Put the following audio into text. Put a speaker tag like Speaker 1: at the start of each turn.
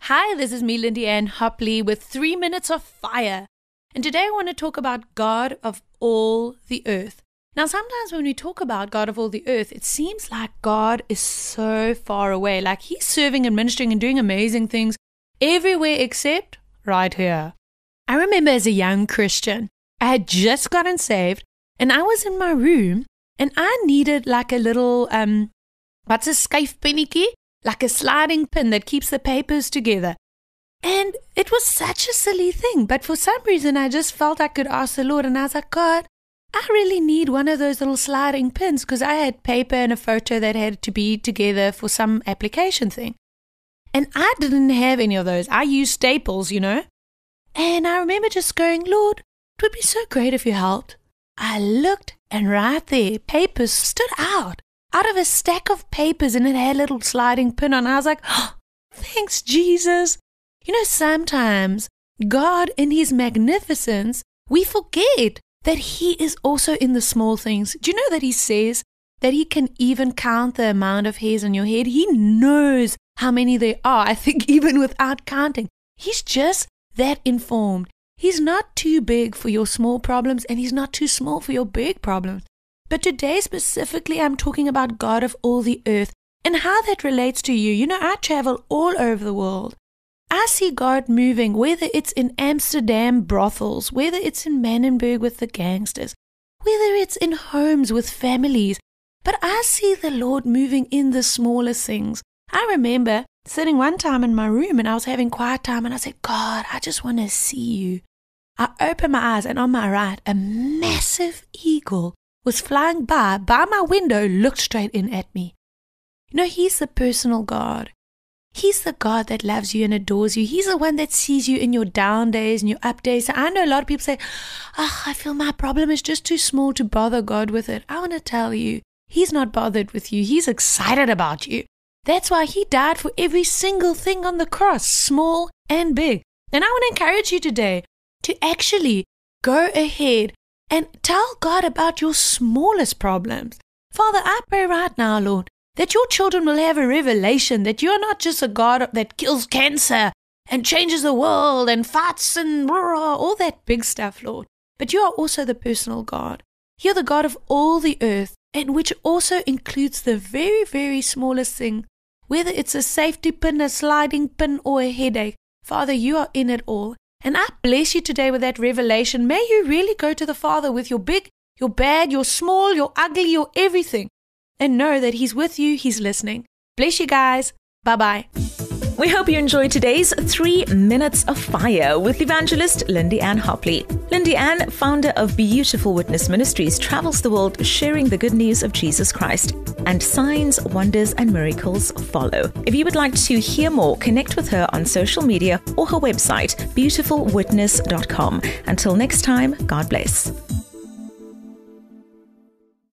Speaker 1: Hi, this is me, Lindy Ann Hopley, with 3 Minutes of Fire. And today I want to talk about God of all the earth. Now, sometimes when we talk about God of all the earth, it seems like God is so far away, like He's serving and ministering and doing amazing things everywhere except right here. I remember as a young Christian, I had just gotten saved, and I was in my room, and I needed like a little, what's a skuifpinnetjie? Like a sliding pin that keeps the papers together. And it was such a silly thing, but for some reason I just felt I could ask the Lord, and I was like, God, I really need one of those little sliding pins because I had paper and a photo that had to be together for some application thing. And I didn't have any of those. I used staples, And I remember just going, Lord, it would be so great if you helped. I looked, and right there, papers stood out of a stack of papers, and it had a little sliding pin on. I was like, oh, thanks, Jesus. Sometimes God in His magnificence, we forget that He is also in the small things. Do you know that He says that He can even count the amount of hairs on your head? He knows how many there are, I think, even without counting. He's just that informed. He's not too big for your small problems, and He's not too small for your big problems. But today specifically, I'm talking about God of all the earth and how that relates to you. I travel all over the world. I see God moving, whether it's in Amsterdam brothels, whether it's in Manenberg with the gangsters, whether it's in homes with families. But I see the Lord moving in the smallest things. I remember sitting one time in my room, and I was having quiet time, and I said, God, I just want to see you. I opened my eyes, and on my right, a massive eagle was flying by my window, looked straight in at me. He's the personal God. He's the God that loves you and adores you. He's the one that sees you in your down days and your up days. I know a lot of people say, I feel my problem is just too small to bother God with it. I want to tell you, He's not bothered with you. He's excited about you. That's why He died for every single thing on the cross, small and big. And I want to encourage you today to actually go ahead and tell God about your smallest problems. Father, I pray right now, Lord, that your children will have a revelation that you are not just a God that kills cancer and changes the world and fights and all that big stuff, Lord. But you are also the personal God. You're the God of all the earth, and which also includes the very, very smallest thing, whether it's a safety pin, a sliding pin, or a headache. Father, you are in it all. And I bless you today with that revelation. May you really go to the Father with your big, your bad, your small, your ugly, your everything. And know that He's with you, He's listening. Bless you guys. Bye-bye.
Speaker 2: We hope you enjoyed today's 3 Minutes of Fire with evangelist Lindy Ann Hopley. Lindy Ann, founder of Beautiful Witness Ministries, travels the world sharing the good news of Jesus Christ. And signs, wonders, and miracles follow. If you would like to hear more, connect with her on social media or her website, beautifulwitness.com. Until next time, God bless.